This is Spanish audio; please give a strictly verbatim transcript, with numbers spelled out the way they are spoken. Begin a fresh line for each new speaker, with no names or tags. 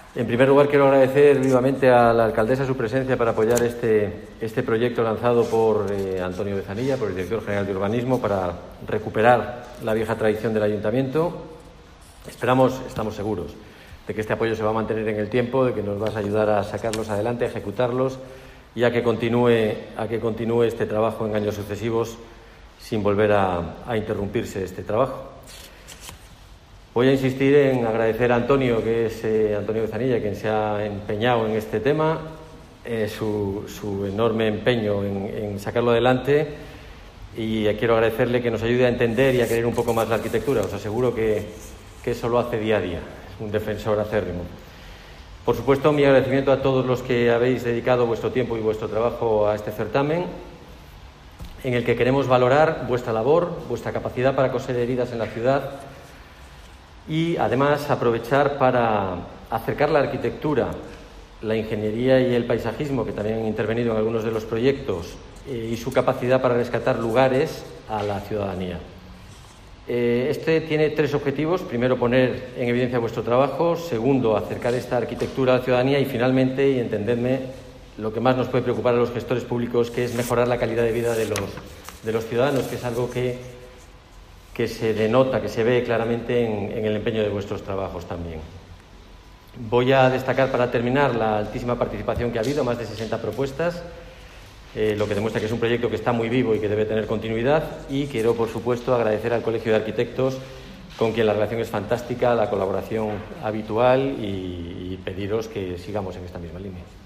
En primer lugar, quiero agradecer vivamente a la alcaldesa su presencia para apoyar este, este proyecto lanzado por eh, Antonio Bezanilla, por el director general de Urbanismo, para recuperar la vieja tradición del ayuntamiento. Esperamos, estamos seguros, de que este apoyo se va a mantener en el tiempo, de que nos vas a ayudar a sacarlos adelante, a ejecutarlos y a que continúe, a que continúe este trabajo en años sucesivos sin volver a, a interrumpirse este trabajo. Voy a insistir en agradecer a Antonio, que es eh, Antonio Bezanilla, quien se ha empeñado en este tema, eh, su, su enorme empeño en, en sacarlo adelante, y quiero agradecerle que nos ayude a entender y a querer un poco más la arquitectura. Os aseguro que, que eso lo hace día a día, es un defensor acérrimo. Por supuesto, mi agradecimiento a todos los que habéis dedicado vuestro tiempo y vuestro trabajo a este certamen, en el que queremos valorar vuestra labor, vuestra capacidad para coser heridas en la ciudad, y además aprovechar para acercar la arquitectura, la ingeniería y el paisajismo, que también han intervenido en algunos de los proyectos, eh, y su capacidad para rescatar lugares a la ciudadanía. Eh, este tiene tres objetivos. Primero, poner en evidencia vuestro trabajo. Segundo, acercar esta arquitectura a la ciudadanía. Y finalmente, y entendedme, lo que más nos puede preocupar a los gestores públicos, que es mejorar la calidad de vida de los, de los ciudadanos, que es algo que que se denota, que se ve claramente en, en el empeño de vuestros trabajos también. Voy a destacar, para terminar, la altísima participación que ha habido, más de sesenta propuestas, eh, lo que demuestra que es un proyecto que está muy vivo y que debe tener continuidad. Y quiero, por supuesto, agradecer al Colegio de Arquitectos, con quien la relación es fantástica, la colaboración habitual, y, y pediros que sigamos en esta misma línea.